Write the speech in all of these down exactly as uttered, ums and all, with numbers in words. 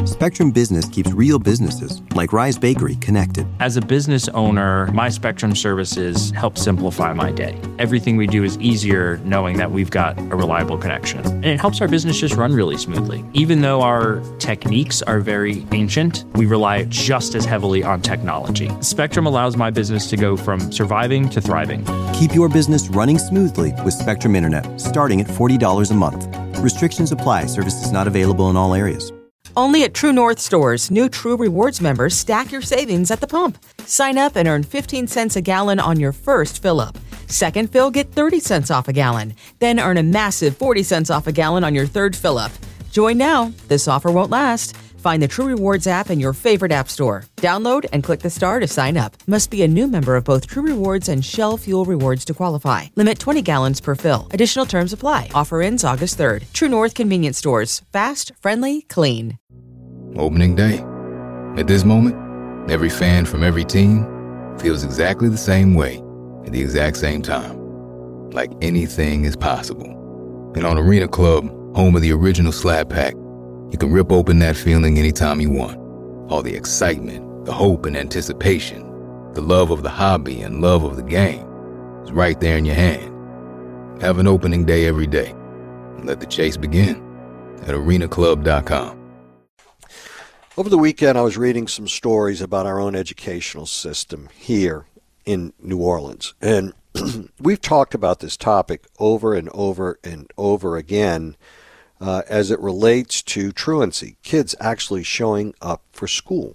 Spectrum Business keeps real businesses, like Rise Bakery, connected. As a business owner, my Spectrum services help simplify my day. Everything we do is easier knowing that we've got a reliable connection. And it helps our business just run really smoothly. Even though our techniques are very ancient, we rely just as heavily on technology. Spectrum allows my business to go from surviving to thriving. Keep your business running smoothly with Spectrum Internet, starting at forty dollars a month. Restrictions apply. Services not available in all areas. Only at True North stores, new True Rewards members stack your savings at the pump. Sign up and earn fifteen cents a gallon on your first fill-up. Second fill, get thirty cents off a gallon. Then earn a massive forty cents off a gallon on your third fill-up. Join now. This offer won't last. Find the True Rewards app in your favorite app store. Download and click the star to sign up. Must be a new member of both True Rewards and Shell Fuel Rewards to qualify. Limit twenty gallons per fill. Additional terms apply. Offer ends August third. True North Convenience Stores. Fast, friendly, clean. Opening day. At this moment, every fan from every team feels exactly the same way at the exact same time. Like anything is possible. And on Arena Club, home of the original Slab Pack, you can rip open that feeling anytime you want. All the excitement, the hope and anticipation, the love of the hobby and love of the game is right there in your hand. Have an opening day every day. And let the chase begin at arena club dot com. Over the weekend, I was reading some stories about our own educational system here in New Orleans. And we've talked about this topic over and over and over again uh, as it relates to truancy, kids actually showing up for school.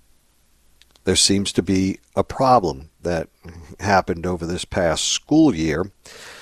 There seems to be a problem that happened over this past school year.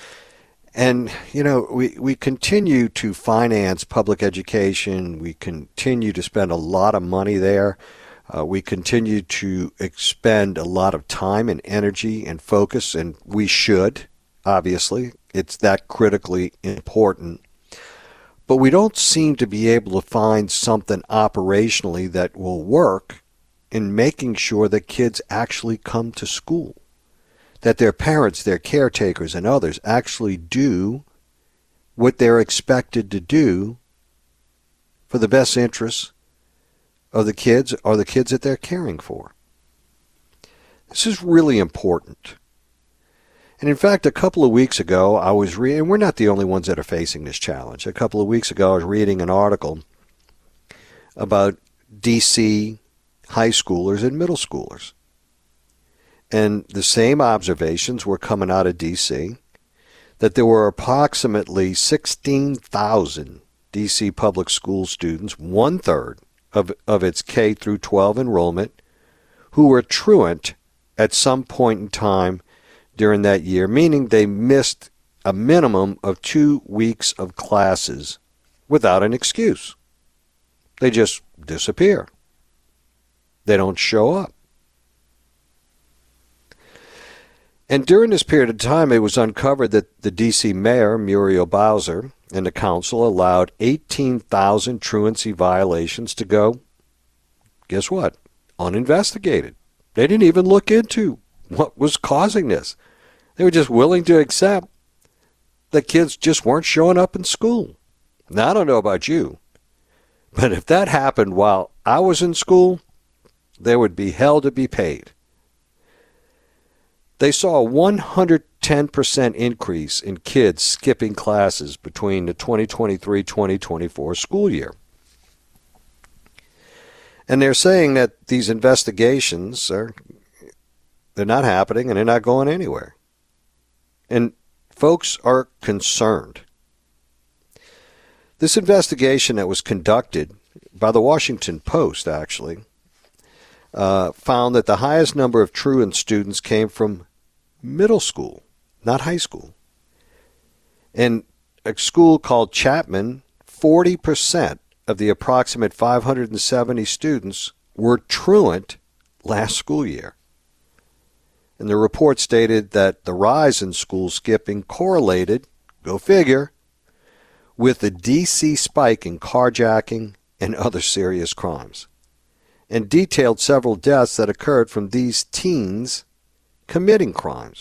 And, you know, we, we continue to finance public education. We continue to spend a lot of money there. Uh, we continue to expend a lot of time and energy and focus, and we should, obviously. It's that critically important. But we don't seem to be able to find something operationally that will work in making sure that kids actually come to school, that their parents, their caretakers, and others actually do what they're expected to do for the best interests of the kids or the kids that they're caring for. This is really important. And in fact, a couple of weeks ago, I was reading, and we're not the only ones that are facing this challenge. A couple of weeks ago, I was reading an article about D C high schoolers and middle schoolers. And the same observations were coming out of D C, that there were approximately sixteen thousand D C public school students, one-third of, of its K through twelve enrollment, who were truant at some point in time during that year, meaning they missed a minimum of two weeks of classes without an excuse. They just disappear. They don't show up. And during this period of time, it was uncovered that the D C mayor, Muriel Bowser, and the council allowed eighteen thousand truancy violations to go, guess what, uninvestigated. They didn't even look into what was causing this. They were just willing to accept that kids just weren't showing up in school. Now, I don't know about you, but if that happened while I was in school, there would be hell to be paid. They saw a one hundred ten percent increase in kids skipping classes between the twenty twenty-three twenty twenty-four school year. And they're saying that these investigations are they're not happening and they're not going anywhere. And folks are concerned. This investigation that was conducted by the Washington Post, actually, uh, found that the highest number of truant students came from middle school, not high school. In a school called Chapman, forty percent of the approximate five hundred seventy students were truant last school year. And the report stated that the rise in school skipping correlated, go figure, with the D C spike in carjacking and other serious crimes, and detailed several deaths that occurred from these teens committing crimes.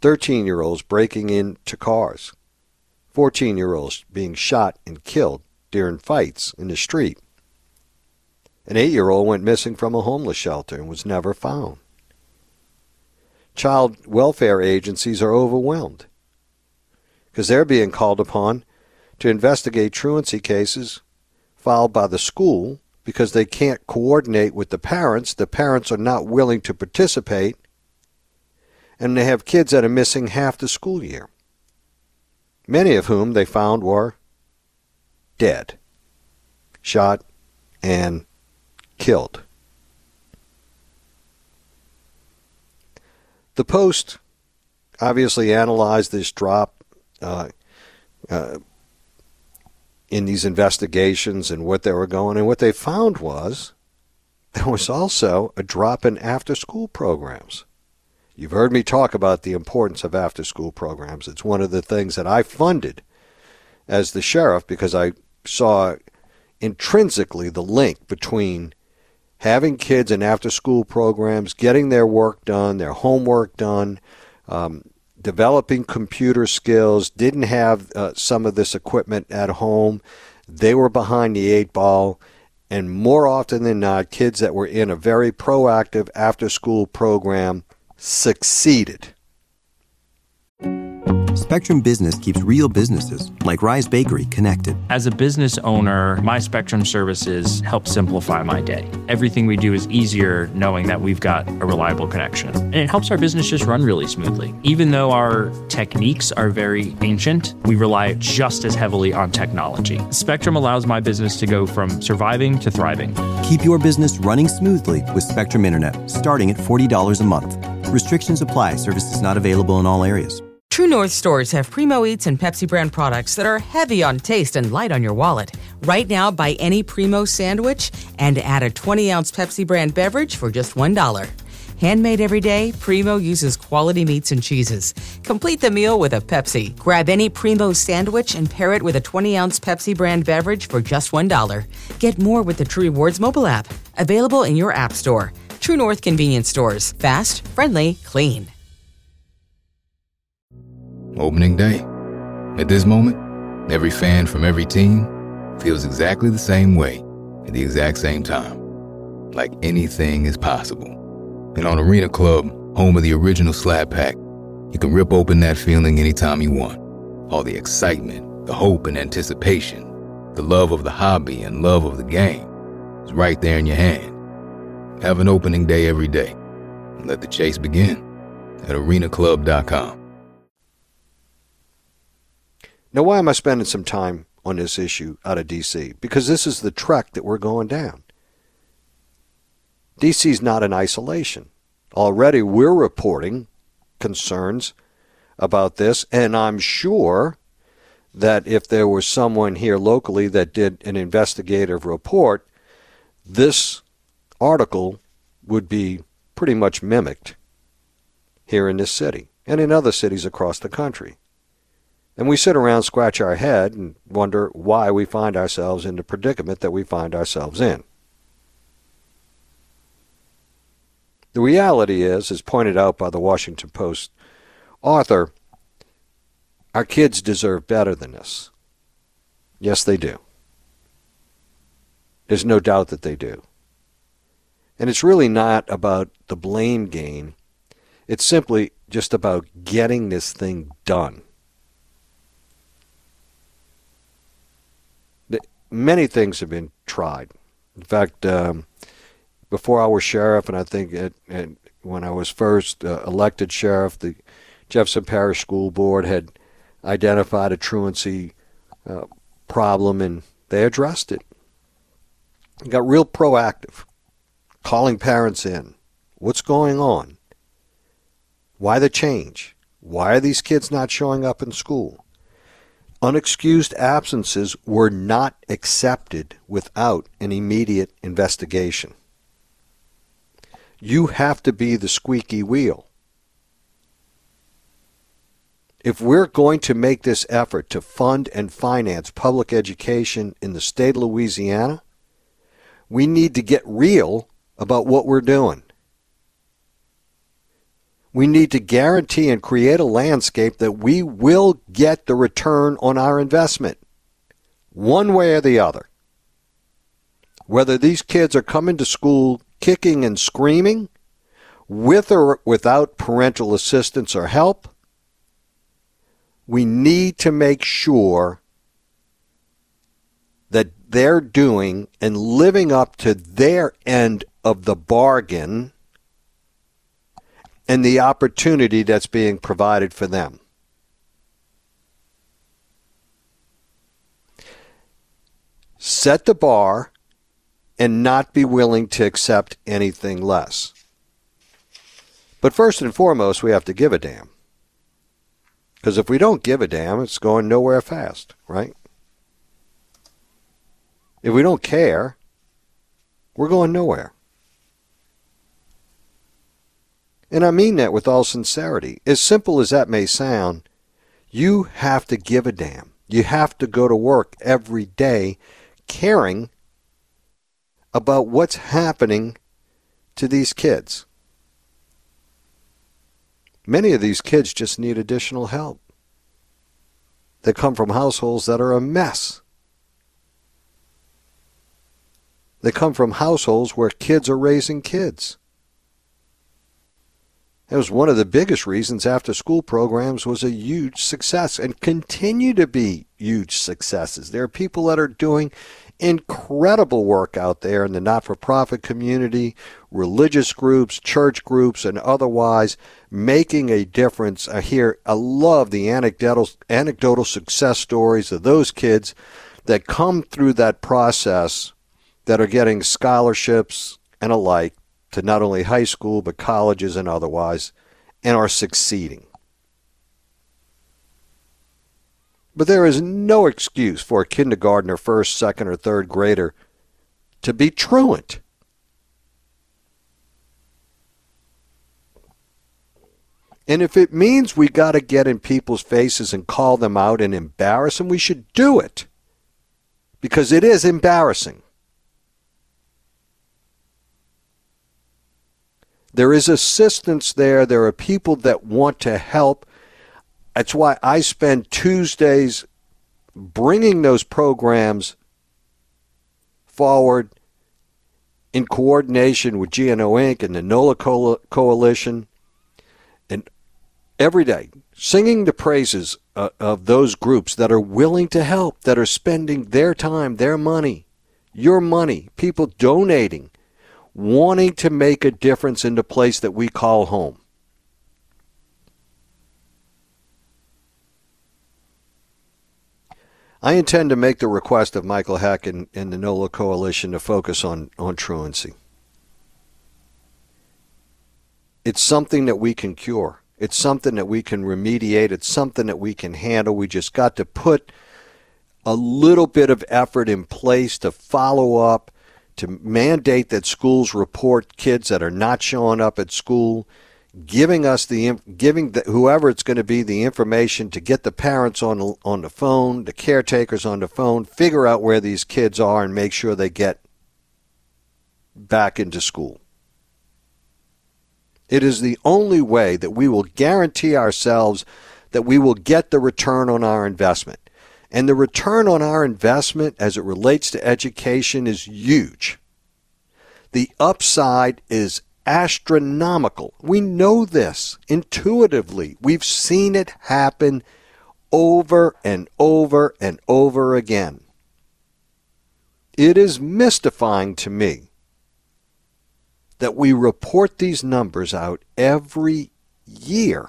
thirteen-year-olds breaking into cars, fourteen-year-olds being shot and killed during fights in the street. An eight-year-old went missing from a homeless shelter and was never found. Child welfare agencies are overwhelmed because they're being called upon to investigate truancy cases filed by the school because they can't coordinate with the parents. The parents are not willing to participate, and they have kids that are missing half the school year, many of whom they found were dead, shot, and killed. The Post obviously analyzed this drop uh, uh, in these investigations and what they were going, and what they found was there was also a drop in after-school programs. You've heard me talk about the importance of after-school programs. It's one of the things that I funded as the sheriff because I saw intrinsically the link between having kids in after-school programs, getting their work done, their homework done, um, developing computer skills, didn't have uh, some of this equipment at home. They were behind the eight ball. And more often than not, kids that were in a very proactive after-school program succeeded. Spectrum Business keeps real businesses, like Rise Bakery, connected. As a business owner, my Spectrum services help simplify my day. Everything we do is easier knowing that we've got a reliable connection. And it helps our business just run really smoothly. Even though our techniques are very ancient, we rely just as heavily on technology. Spectrum allows my business to go from surviving to thriving. Keep your business running smoothly with Spectrum Internet, starting at forty dollars a month. Restrictions apply. Services not available in all areas. True North stores have Primo Eats and Pepsi brand products that are heavy on taste and light on your wallet. Right now, buy any Primo sandwich and add a twenty ounce Pepsi brand beverage for just one dollar. Handmade every day, Primo uses quality meats and cheeses. Complete the meal with a Pepsi. Grab any Primo sandwich and pair it with a twenty ounce Pepsi brand beverage for just one dollar. Get more with the True Rewards mobile app. Available in your app store. True North convenience stores. Fast, friendly, clean. Opening day. At this moment, every fan from every team feels exactly the same way at the exact same time. Like anything is possible. And on Arena Club, home of the original Slap Pack, you can rip open that feeling anytime you want. All the excitement, the hope and anticipation, the love of the hobby and love of the game is right there in your hand. Have an opening day every day. And let the chase begin at arena club dot com. Now, why am I spending some time on this issue out of D C? Because this is the trek that we're going down. D C's not in isolation. Already we're reporting concerns about this, and I'm sure that if there was someone here locally that did an investigative report, this article would be pretty much mimicked here in this city and in other cities across the country. And we sit around, scratch our head, and wonder why we find ourselves in the predicament that we find ourselves in. The reality is, as pointed out by the Washington Post author, our kids deserve better than this. Yes, they do. There's no doubt that they do. And it's really not about the blame game. It's simply just about getting this thing done. Many things have been tried. In fact, um, before I was sheriff, and I think it, it, when I was first uh, elected sheriff, the Jefferson Parish School Board had identified a truancy uh, problem, and they addressed it. It got real proactive, calling parents in. What's going on? Why the change? Why are these kids not showing up in school? Unexcused absences were not accepted without an immediate investigation. You have to be the squeaky wheel. If we're going to make this effort to fund and finance public education in the state of Louisiana, we need to get real about what we're doing. We need to guarantee and create a landscape that we will get the return on our investment. one way or the other. Whether these kids are coming to school kicking and screaming, with or without parental assistance or help, we need to make sure that they're doing and living up to their end of the bargain and the opportunity that's being provided for them. Set the bar and not be willing to accept anything less. But first and foremost, we have to give a damn. Because if we don't give a damn, it's going nowhere fast, right? If we don't care, we're going nowhere. And I mean that with all sincerity. As simple as that may sound, you have to give a damn. You have to go to work every day caring about what's happening to these kids. Many of these kids just need additional help. They come from households that are a mess. They come from households where kids are raising kids. It was one of the biggest reasons after-school programs was a huge success and continue to be huge successes. There are people that are doing incredible work out there in the not-for-profit community, religious groups, church groups, and otherwise making a difference. I hear, I love the anecdotal, anecdotal success stories of those kids that come through that process that are getting scholarships and alike to not only high school but colleges and otherwise, and are succeeding. But there is no excuse for a kindergartner, first, second, or third grader to be truant. And if it means we got to get in people's faces and call them out and embarrass them, we should do it. Because it is embarrassing. There is assistance there. There are people that want to help. That's why I spend Tuesdays bringing those programs forward in coordination with G N O Incorporated and the NOLA Co- Coalition, and every day singing the praises uh, of those groups that are willing to help, that are spending their time, their money, your money, people donating, wanting to make a difference in the place that we call home. I intend to make the request of Michael Heck and, and the NOLA Coalition to focus on, on truancy. It's something that we can cure. It's something that we can remediate. It's something that we can handle. We just got to put a little bit of effort in place to follow up, to mandate that schools report kids that are not showing up at school, giving us the giving the, whoever it's going to be the information to get the parents on on the phone, the caretakers on the phone, figure out where these kids are and make sure they get back into school. It is the only way that we will guarantee ourselves that we will get the return on our investment. And the return on our investment as it relates to education is huge. The upside is astronomical. We know this intuitively. We've seen it happen over and over and over again. It is mystifying to me that we report these numbers out every year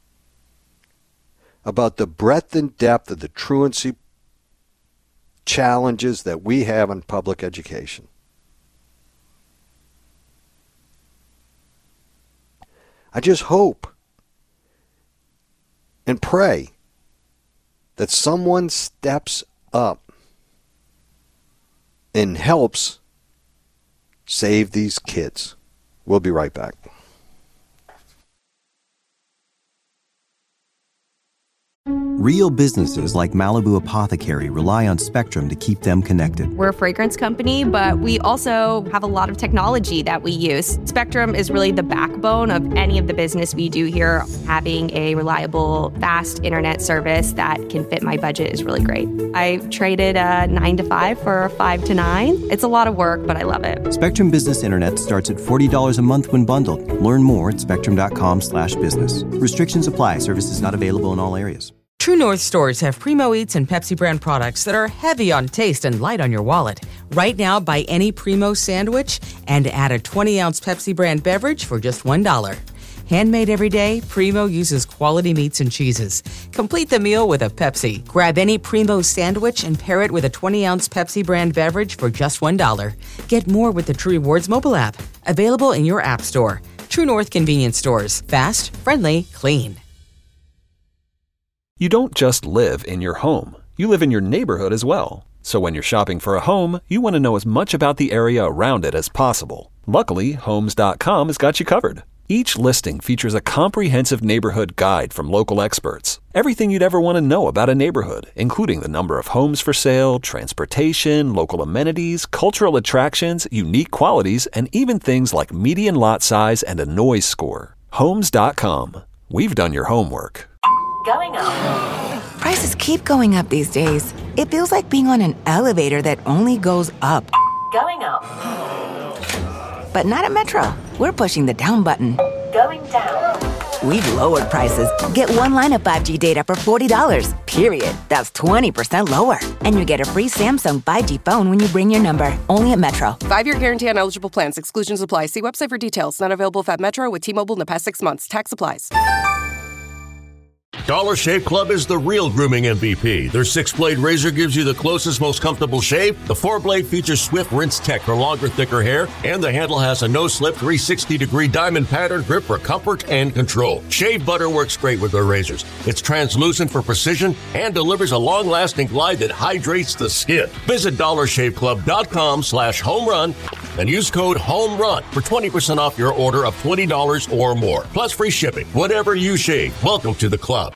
about the breadth and depth of the truancy challenges that we have in public education. I just hope and pray that someone steps up and helps save these kids. We'll be right back. Real businesses like Malibu Apothecary rely on Spectrum to keep them connected. We're a fragrance company, but we also have a lot of technology that we use. Spectrum is really the backbone of any of the business we do here. Having a reliable, fast internet service that can fit my budget is really great. I traded a nine to five for a five to nine. It's a lot of work, but I love it. Spectrum Business Internet starts at forty dollars a month when bundled. Learn more at spectrum.com slash business. Restrictions apply. Services not available in all areas. True North stores have Primo Eats and Pepsi brand products that are heavy on taste and light on your wallet. Right now, buy any Primo sandwich and add a twenty-ounce Pepsi brand beverage for just one dollar. Handmade every day, Primo uses quality meats and cheeses. Complete the meal with a Pepsi. Grab any Primo sandwich and pair it with a twenty-ounce Pepsi brand beverage for just one dollar. Get more with the True Rewards mobile app. Available in your app store. True North convenience stores. Fast, friendly, clean. You don't just live in your home. You live in your neighborhood as well. So when you're shopping for a home, you want to know as much about the area around it as possible. Luckily, Homes dot com has got you covered. Each listing features a comprehensive neighborhood guide from local experts. Everything you'd ever want to know about a neighborhood, including the number of homes for sale, transportation, local amenities, cultural attractions, unique qualities, and even things like median lot size and a noise score. Homes dot com. We've done your homework. Going up. Prices keep going up these days. It feels like being on an elevator that only goes up. Going up. But not at Metro. We're pushing the down button. Going down. We've lowered prices. Get one line of five G data for forty dollars, period. That's twenty percent lower. And you get a free Samsung five G phone when you bring your number. Only at Metro. Five-year guarantee on eligible plans. Exclusions apply. See website for details. Not available at Metro with T-Mobile in the past six months. Tax applies. Dollar Shave Club is the real grooming M V P. Their six-blade razor gives you the closest, most comfortable shave. The four-blade features swift rinse tech for longer, thicker hair. And the handle has a no-slip three sixty degree diamond pattern grip for comfort and control. Shave butter works great with their razors. It's translucent for precision and delivers a long-lasting glide that hydrates the skin. Visit dollar shave club dot com slash home run and use code HOMERUN for twenty percent off your order of twenty dollars or more. Plus free shipping. Whatever you shave, welcome to the club.